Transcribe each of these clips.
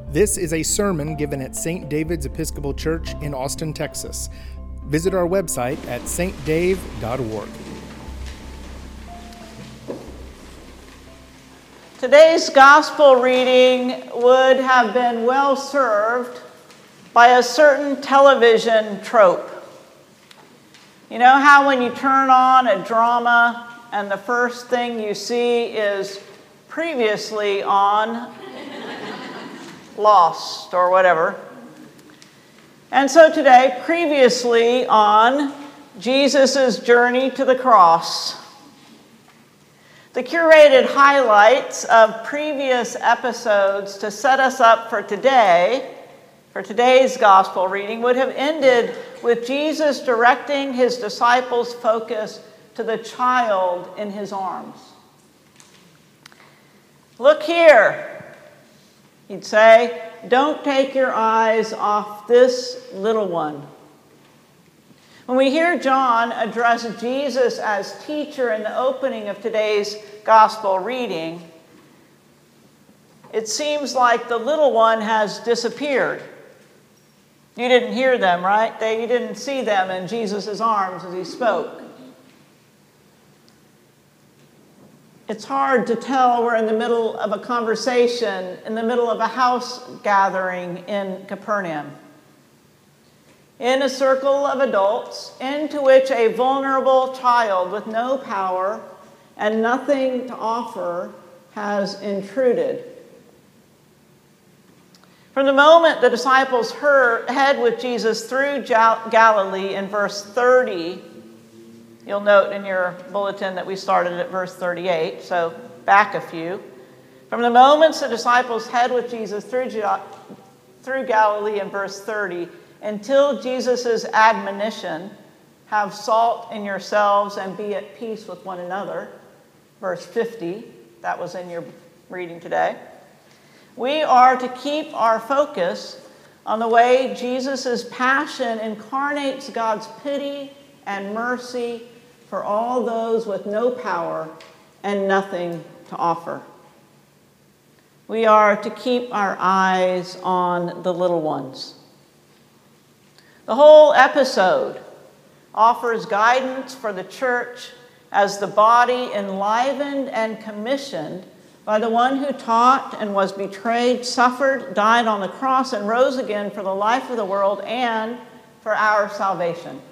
This is a sermon given at St. David's Episcopal Church in Austin, Texas. Visit our website at stdave.org. Today's gospel reading would have been well served by a certain television trope. You know how when you turn on a drama and the first thing you see is previously on Lost or whatever. And so today, previously on Jesus' journey to the cross. The curated highlights of previous episodes to set us up for today, for today's gospel reading, would have ended with Jesus directing his disciples' focus to the child in his arms. Look here, he'd say, don't take your eyes off this little one. When we hear John address Jesus as teacher in the opening of today's gospel reading, it seems like the little one has disappeared. You didn't hear them, right? You didn't see them in Jesus' arms as he spoke. It's hard to tell we're in the middle of a conversation, in the middle of a house gathering in Capernaum. In a circle of adults into which a vulnerable child with no power and nothing to offer has intruded. From the moment the disciples head with Jesus through Galilee in verse 30, you'll note in your bulletin that we started at verse 38, so back a few. From the moments the disciples head with Jesus through Galilee in verse 30, until Jesus' admonition, have salt in yourselves and be at peace with one another, verse 50, that was in your reading today. We are to keep our focus on the way Jesus' passion incarnates God's pity and mercy for all those with no power and nothing to offer. We are to keep our eyes on the little ones. The whole episode offers guidance for the church as the body enlivened and commissioned by the one who taught and was betrayed, suffered, died on the cross, and rose again for the life of the world and for our salvation.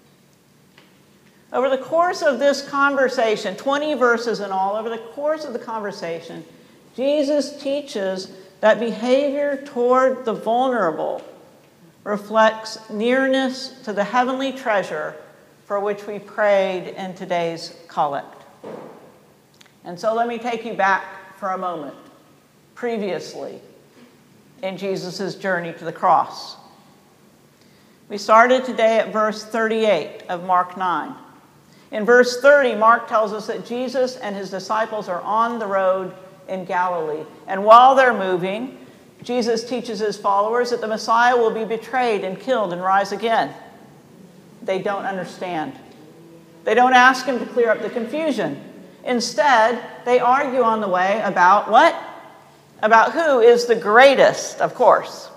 Over the course of this conversation, 20 verses in all, over the course of the conversation, Jesus teaches that behavior toward the vulnerable reflects nearness to the heavenly treasure for which we prayed in today's collect. And so let me take you back for a moment, previously in Jesus' journey to the cross. We started today at verse 38 of Mark 9. In verse 30, Mark tells us that Jesus and his disciples are on the road in Galilee. And while they're moving, Jesus teaches his followers that the Messiah will be betrayed and killed and rise again. They don't understand. They don't ask him to clear up the confusion. Instead, they argue on the way about what? About who is the greatest, of course.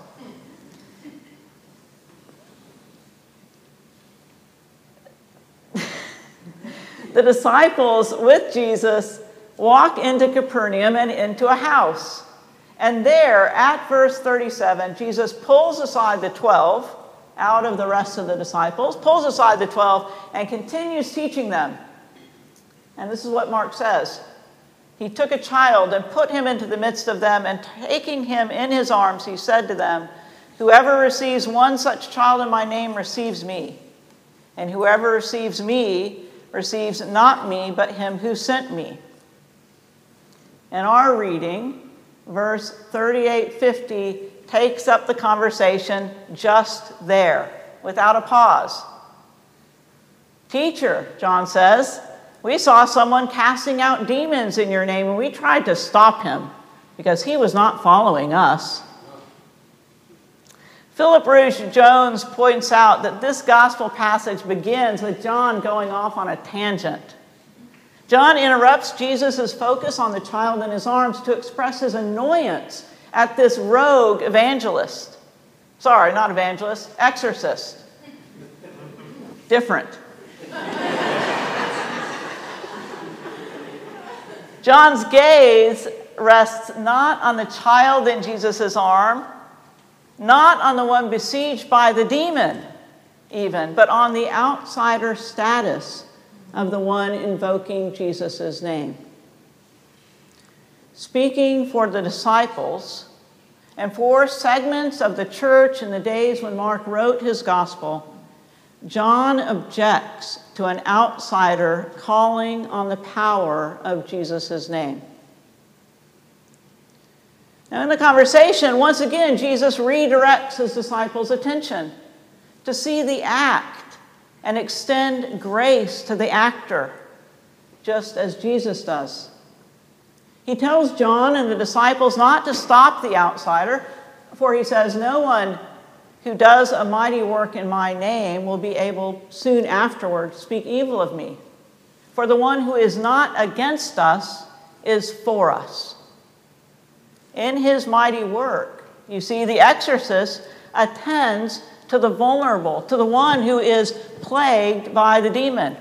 The disciples with Jesus walk into Capernaum and into a house. And there, at verse 37, Jesus pulls aside the 12 out of the rest of the disciples, pulls aside the 12, and continues teaching them. And this is what Mark says. He took a child and put him into the midst of them, and taking him in his arms, he said to them, "Whoever receives one such child in my name receives me. And whoever receives me receives not me, but him who sent me." In our reading, verse 38-50 takes up the conversation just there, without a pause. "Teacher," John says, "we saw someone casting out demons in your name, and we tried to stop him because he was not following us." Philip Rouge Jones points out that this gospel passage begins with John going off on a tangent. John interrupts Jesus' focus on the child in his arms to express his annoyance at this rogue evangelist. Sorry, not evangelist, exorcist. Different. John's gaze rests not on the child in Jesus' arm, not on the one besieged by the demon even, but on the outsider status of the one invoking Jesus' name. Speaking for the disciples and for segments of the church in the days when Mark wrote his gospel, John objects to an outsider calling on the power of Jesus' name. Now, in the conversation, once again, Jesus redirects his disciples' attention to see the act and extend grace to the actor, just as Jesus does. He tells John and the disciples not to stop the outsider, for he says, "No one who does a mighty work in my name will be able soon afterward to speak evil of me. For the one who is not against us is for us." In his mighty work, you see, the exorcist attends to the vulnerable, to the one who is plagued by the demon.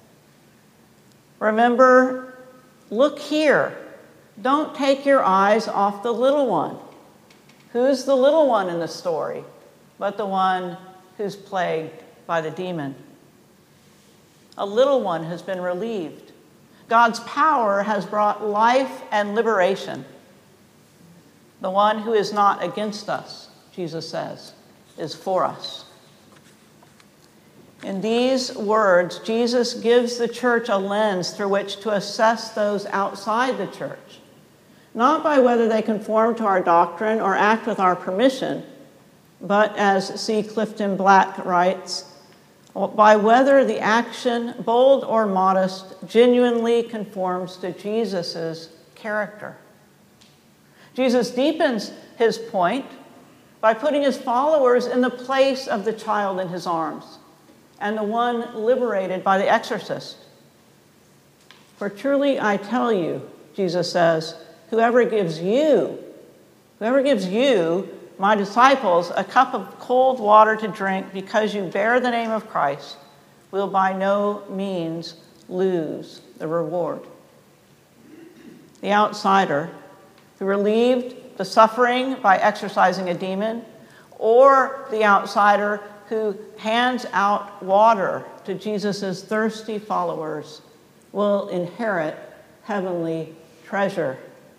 Remember, look here. Don't take your eyes off the little one. Who's the little one in the story but the one who's plagued by the demon? A little one has been relieved. God's power has brought life and liberation. The one who is not against us, Jesus says, is for us. In these words, Jesus gives the church a lens through which to assess those outside the church, not by whether they conform to our doctrine or act with our permission, but, as C. Clifton Black writes, by whether the action, bold or modest, genuinely conforms to Jesus' character. Jesus deepens his point by putting his followers in the place of the child in his arms and the one liberated by the exorcist. "For truly I tell you," Jesus says, whoever gives you, my disciples, a cup of cold water to drink because you bear the name of Christ, will by no means lose the reward." The outsider who relieved the suffering by exorcising a demon, or the outsider who hands out water to Jesus' thirsty followers, will inherit heavenly treasure.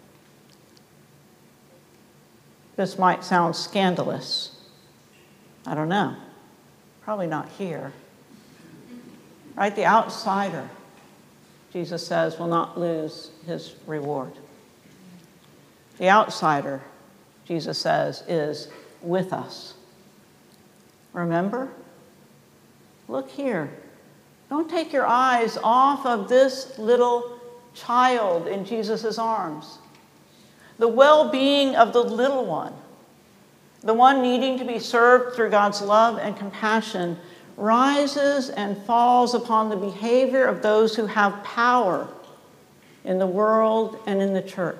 This might sound scandalous. I don't know. Probably not here. Right? The outsider, Jesus says, will not lose his reward. The outsider, Jesus says, is with us. Remember? Look here. Don't take your eyes off of this little child in Jesus' arms. The well-being of the little one, the one needing to be served through God's love and compassion, rises and falls upon the behavior of those who have power in the world and in the church.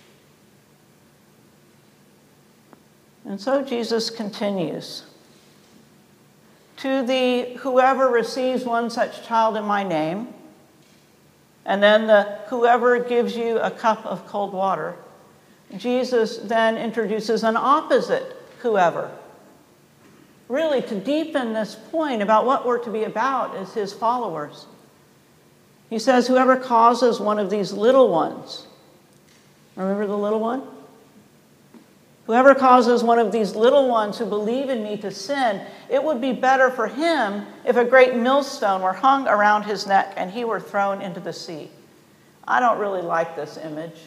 And so Jesus continues, "To the whoever receives one such child in my name," and then the whoever gives you a cup of cold water, Jesus then introduces an opposite whoever. Really, to deepen this point about what we're to be about as his followers. He says, whoever causes one of these little ones, remember the little one? Whoever causes one of these little ones who believe in me to sin, it would be better for him if a great millstone were hung around his neck and he were thrown into the sea. I don't really like this image.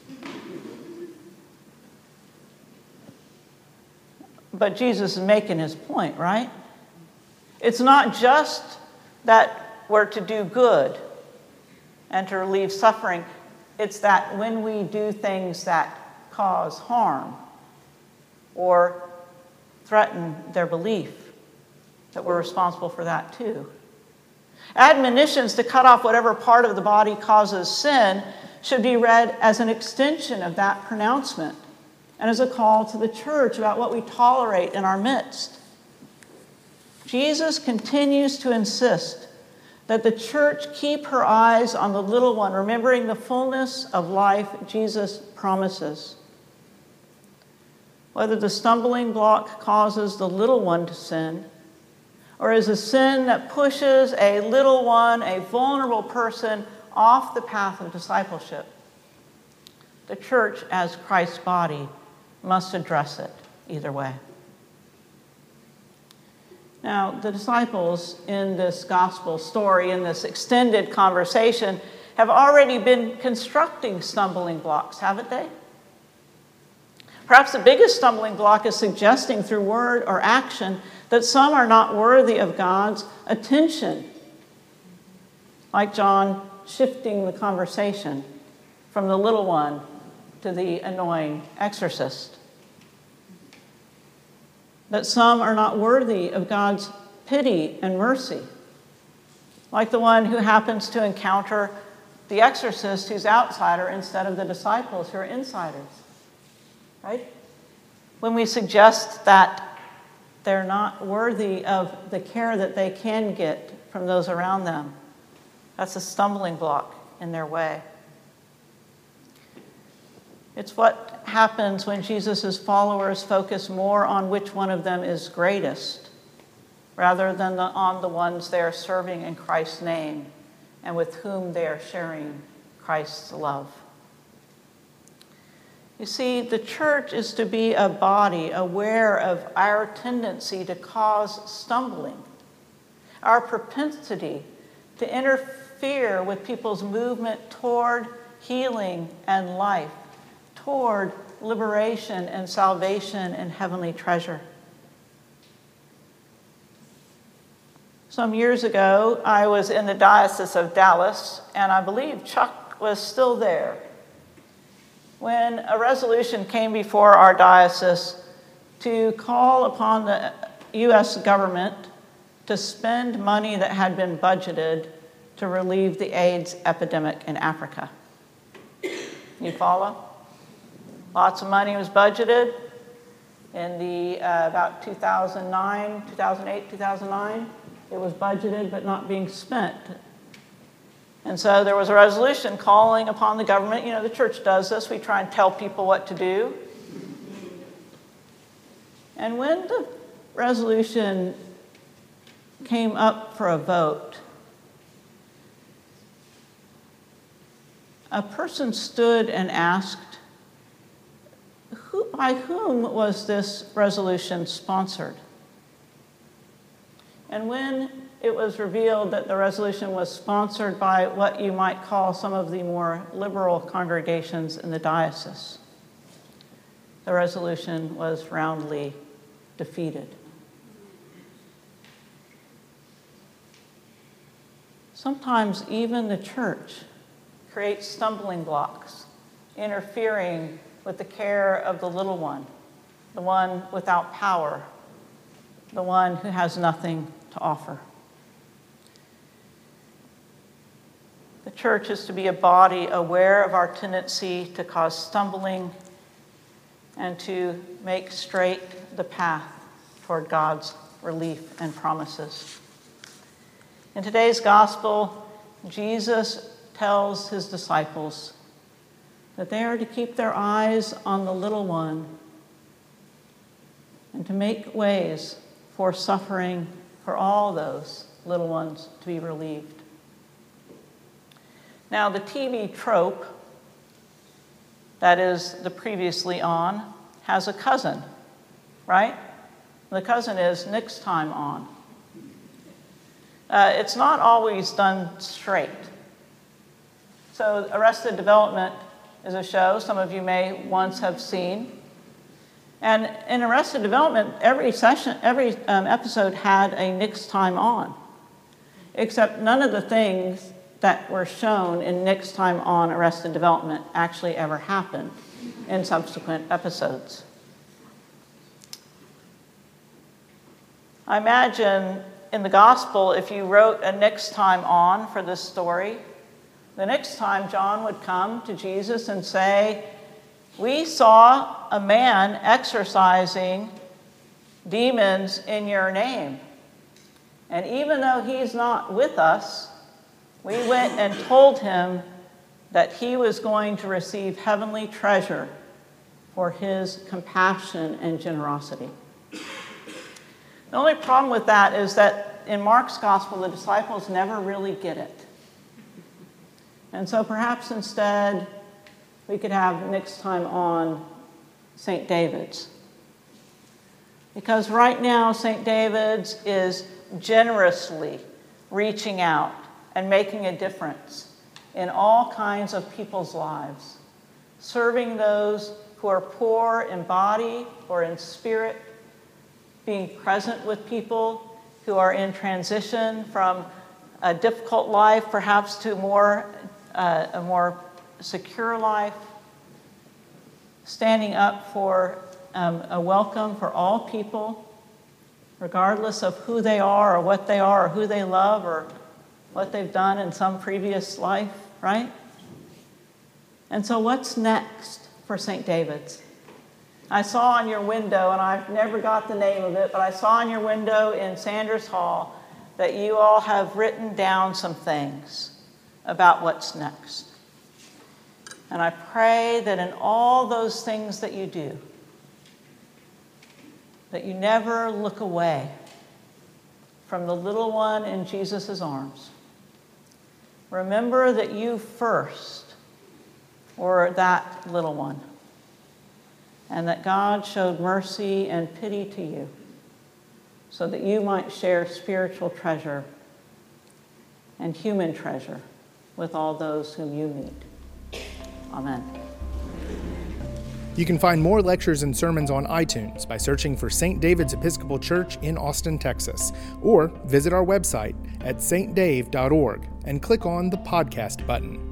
But Jesus is making his point, right? It's not just that we're to do good and to relieve suffering. It's that when we do things that cause harm or threaten their belief, that we're responsible for that too. Admonitions to cut off whatever part of the body causes sin should be read as an extension of that pronouncement and as a call to the church about what we tolerate in our midst. Jesus continues to insist that the church keep her eyes on the little one, remembering the fullness of life Jesus promises. Whether the stumbling block causes the little one to sin, or is a sin that pushes a little one, a vulnerable person, off the path of discipleship, the church, as Christ's body, must address it either way. Now, the disciples in this gospel story, in this extended conversation, have already been constructing stumbling blocks, haven't they? Perhaps the biggest stumbling block is suggesting through word or action that some are not worthy of God's attention, like John shifting the conversation from the little one to the annoying exorcist. That some are not worthy of God's pity and mercy, like the one who happens to encounter the exorcist who's outsider instead of the disciples who are insiders, right? When we suggest that they're not worthy of the care that they can get from those around them, that's a stumbling block in their way. It's what happens when Jesus' followers focus more on which one of them is greatest, rather than on the ones they are serving in Christ's name and with whom they are sharing Christ's love. You see, the church is to be a body aware of our tendency to cause stumbling, our propensity to interfere with people's movement toward healing and life, toward liberation and salvation and heavenly treasure. Some years ago, I was in the Diocese of Dallas, and I believe Chuck was still there when a resolution came before our diocese to call upon the U.S. government to spend money that had been budgeted to relieve the AIDS epidemic in Africa. You follow? Lots of money was budgeted in the about 2009, 2008, 2009. It was budgeted but not being spent. And so there was a resolution calling upon the government. You know, the church does this. We try and tell people what to do. And when the resolution came up for a vote, a person stood and asked, by whom was this resolution sponsored? And when it was revealed that the resolution was sponsored by what you might call some of the more liberal congregations in the diocese, the resolution was roundly defeated. Sometimes even the church creates stumbling blocks, interfering with the care of the little one, the one without power, the one who has nothing to offer. The church is to be a body aware of our tendency to cause stumbling and to make straight the path toward God's relief and promises. In today's gospel, Jesus tells his disciples that they are to keep their eyes on the little one and to make ways for suffering for all those little ones to be relieved. Now, the TV trope, that is the previously on, has a cousin, right? The cousin is next time on. It's not always done straight. So Arrested Development is a show some of you may once have seen. And in Arrested Development, every episode had a next time on, except none of the things that were shown in next time on Arrested Development actually ever happened in subsequent episodes. I imagine in the gospel, if you wrote a next time on for this story, the next time John would come to Jesus and say, We saw a man exorcising demons in your name. And even though he's not with us, we went and told him that he was going to receive heavenly treasure for his compassion and generosity. The only problem with that is that in Mark's gospel, the disciples never really get it. And so perhaps instead, we could have next time on St. David's. Because right now, St. David's is generously reaching out and making a difference in all kinds of people's lives, serving those who are poor in body or in spirit, being present with people who are in transition from a difficult life perhaps to a more secure life, standing up for a welcome for all people, regardless of who they are or who they love or what they've done in some previous life, right? And so what's next for St. David's? I saw on your window, and I've never got the name of it, but I saw on your window in Sanders Hall that you all have written down some things about what's next. And I pray that in all those things that you do, that you never look away from the little one in Jesus' arms. Remember that you first were that little one, and that God showed mercy and pity to you so that you might share spiritual treasure and human treasure with all those whom you meet. Amen. You can find more lectures and sermons on iTunes by searching for St. David's Episcopal Church in Austin, Texas, or visit our website at stdave.org and click on the podcast button.